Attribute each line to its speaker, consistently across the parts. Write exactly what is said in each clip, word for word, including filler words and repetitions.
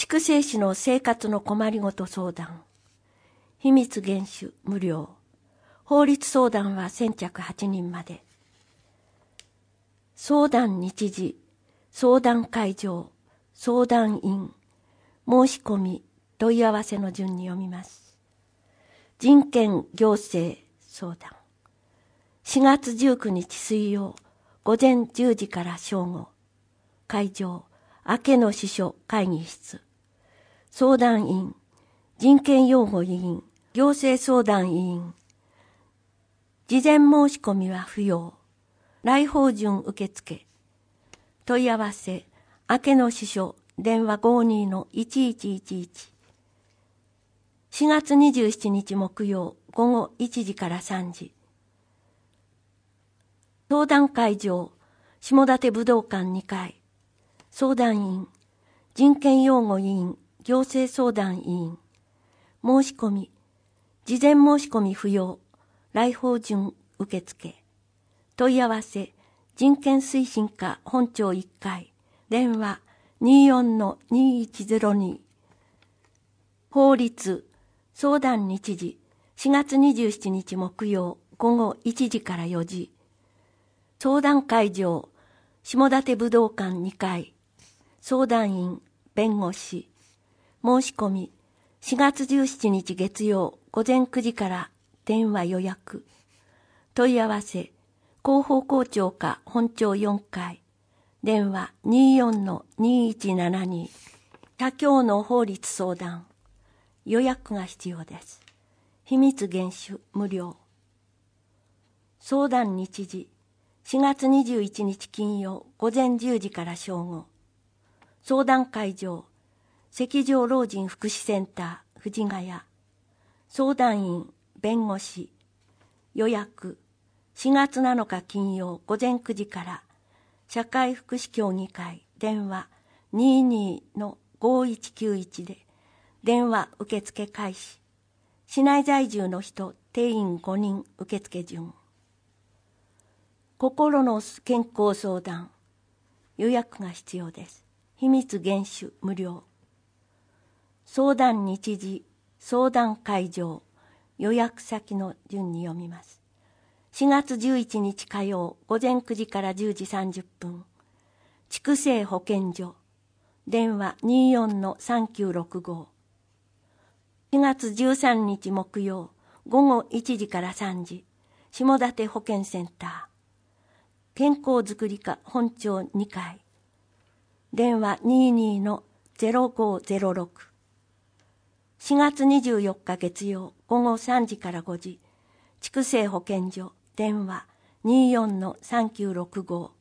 Speaker 1: 筑西市の生活の困りごと相談。秘密厳守無料。法律相談は先着はちにんまで。相談日時、相談会場、相談員、申し込み、問い合わせの順に読みます。人権行政相談。しがつじゅうくにち水曜、午前じゅうじから正午。会場、明けの支所会議室。相談員、人権擁護委員、行政相談委員。事前申し込みは不要。来訪順受付。問い合わせ、明けの支所、電話 ごじゅうにのいちいちいちいち。しがつにじゅうしちにち木曜、午後いちじからさんじ。相談会場、下館武道館にかい。相談員、人権擁護委員、行政相談委員。申し込み、事前申し込み不要。来訪順受付。問い合わせ、人権推進課本庁いっかい。電話 にじゅうよんのにいちゼロに。法律、相談日時、しがつにじゅうしちにち木曜、午後いちじからよじ。相談会場、下館武道館にかい。相談員、弁護士。申し込み、しがつじゅうしちにち月曜、午前くじから電話予約。問い合わせ、広報校長課本庁よんかい。電話 にじゅうよんのにいちななに。他教の法律相談。予約が必要です。秘密厳守無料。相談日時、しがつにじゅういちにち金曜午前じゅうじから正午。相談会場、赤条老人福祉センター藤ヶ谷。相談員、弁護士。予約、しがつなのか金曜午前くじから、社会福祉協議会電話 にじゅうにのごいちきゅういち で電話受付開始。市内在住の人定員ごにん受付順。心の健康相談。予約が必要です。秘密厳守無料。相談日時、相談会場、予約先の順に読みます。しがつじゅういちにち火曜午前くじからじゅうじさんじゅっぷん。筑西保健所。電話 にじゅうよんのさんきゅうろくご。しがつじゅうさんにち木曜午後いちじからさんじ。下館保健センター。健康づくり課本庁にかい。電話 にじゅうにのゼロごゼロろく。しがつにじゅうよっか月曜午後さんじからごじ。筑西保健所。電話 にじゅうよんのさんきゅうろくご。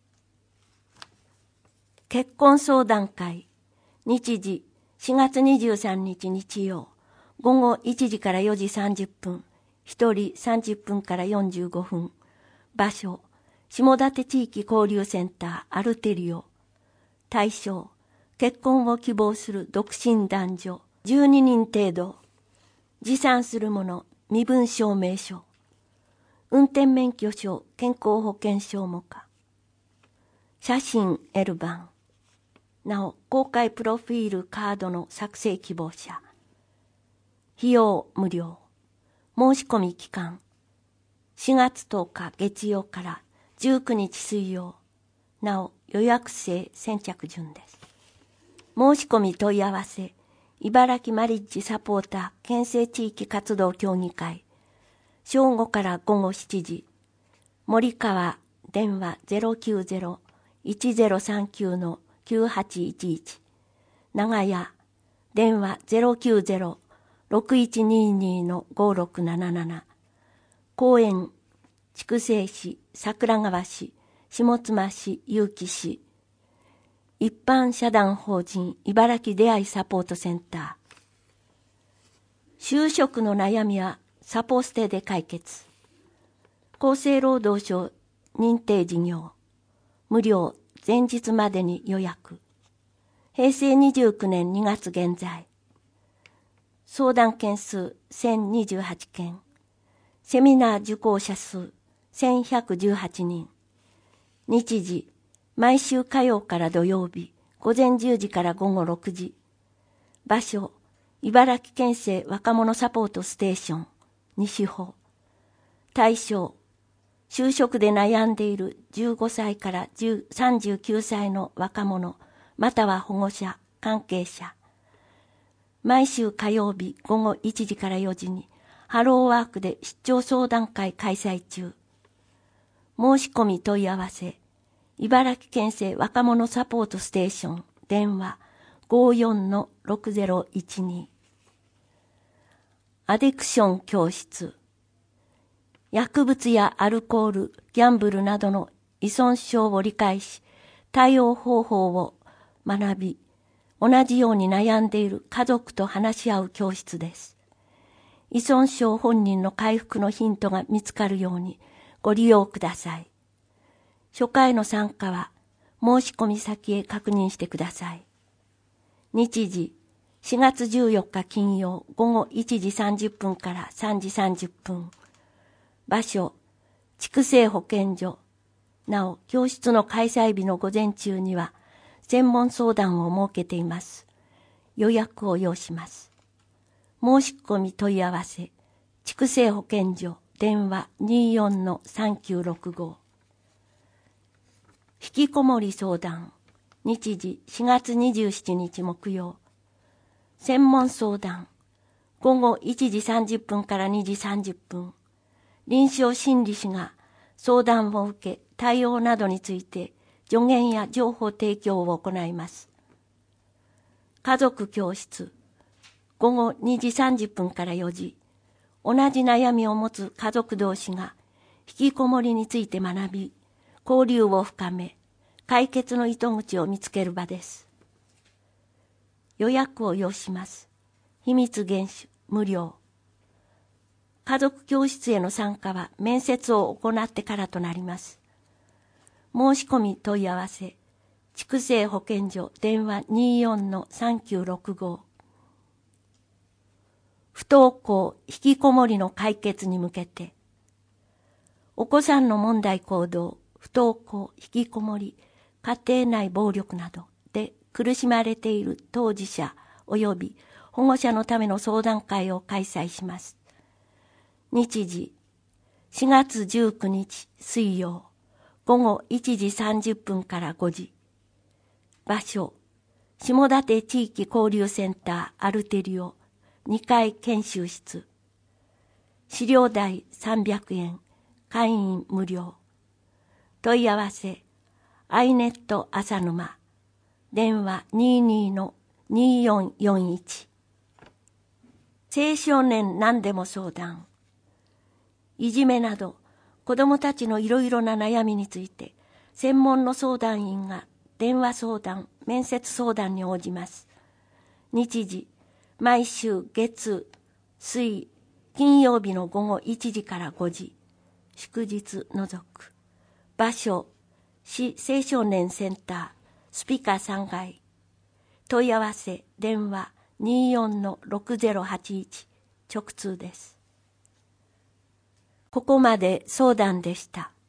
Speaker 1: 結婚相談会。日時しがつにじゅうさんにち日曜。午後いちじからよじさんじゅっぷん。ひとりさんじゅっぷんからよんじゅうごふん。場所、下館地域交流センターアルテリオ。対象、結婚を希望する独身男女じゅうににん程度。持参するもの、身分証明書。運転免許証、健康保険証もか。写真 エル 版。なお、公開プロフィールカードの作成希望者。費用無料。申し込み期間。しがつとおか月曜からじゅうくにち水曜。なお、予約制先着順です。申し込み問い合わせ。茨城マリッジサポーター県政地域活動協議会。正午からごごしちじ。森川電話 ゼロきゅうゼロ いちゼロさんきゅうのきゅうはちいちいち。長谷電話 ゼロきゅうゼロ ろくいちににのごろくなななな。公園、筑西市、桜川市、下妻市、結城市。一般社団法人茨城出会いサポートセンター。就職の悩みはサポステで解決。厚生労働省認定事業。無料、前日までに予約。へいせいにじゅうきゅうねんにがつ現在。相談件数せんにじゅうはちけん。セミナー受講者数せんひゃくじゅうはちにん。日時、毎週火曜から土曜日、午前じゅうじから午後ろくじ。 場所、茨城県政若者サポートステーション、西穂。対象、就職で悩んでいるじゅうごさいからさんじゅうきゅうさいの若者、または保護者、関係者。毎週火曜日午後いちじからよじに、ハローワークで出張相談会開催中。申し込み問い合わせ、茨城県政若者サポートステーション、電話 ごーよんのろくぜろいちに。アディクション教室。薬物やアルコール、ギャンブルなどの依存症を理解し、対応方法を学び、同じように悩んでいる家族と話し合う教室です。依存症本人の回復のヒントが見つかるようにご利用ください。初回の参加は申し込み先へ確認してください。日時、しがつじゅうよっか金曜午後いちじさんじゅっぷんからさんじさんじゅっぷん。場所、筑西保健所。なお、教室の開催日の午前中には専門相談を設けています。予約を要します。申し込み問い合わせ、筑西保健所、電話 にーよんのさんきゅうろくご。引きこもり相談、日時しがつにじゅうしちにち木曜。専門相談、午後いちじさんじゅっぷんからにじさんじゅっぷん。臨床心理士が相談を受け、対応などについて助言や情報提供を行います。家族教室、午後にじさんじゅっぷんからよじ。同じ悩みを持つ家族同士が引きこもりについて学び、交流を深め、解決の糸口を見つける場です。予約を要します。秘密厳守、無料。家族教室への参加は面接を行ってからとなります。申し込み問い合わせ、筑西保健所、電話 にーよんのさんきゅうろくご。不登校、引きこもりの解決に向けて、お子さんの問題行動、不登校、引きこもり、家庭内暴力などで苦しまれている当事者及び保護者のための相談会を開催します。日時、しがつじゅうくにち水曜、午後いちじさんじゅっぷんからごじ。場所、下館地域交流センターアルテリオにかい研修室。資料代さんびゃくえん、会員無料。問い合わせ、アイネット浅沼、電話 にーにーのにーよんよんいち。青少年何でも相談。いじめなど子どもたちのいろいろな悩みについて専門の相談員が電話相談、面接相談に応じます。日時、毎週月、水、金曜日の午後いちじからごじ、祝日除く。場所、市青少年センター、スピカさんがい。問い合わせ、電話 にーよんのろくぜろはちいち、直通です。ここまで相談でした。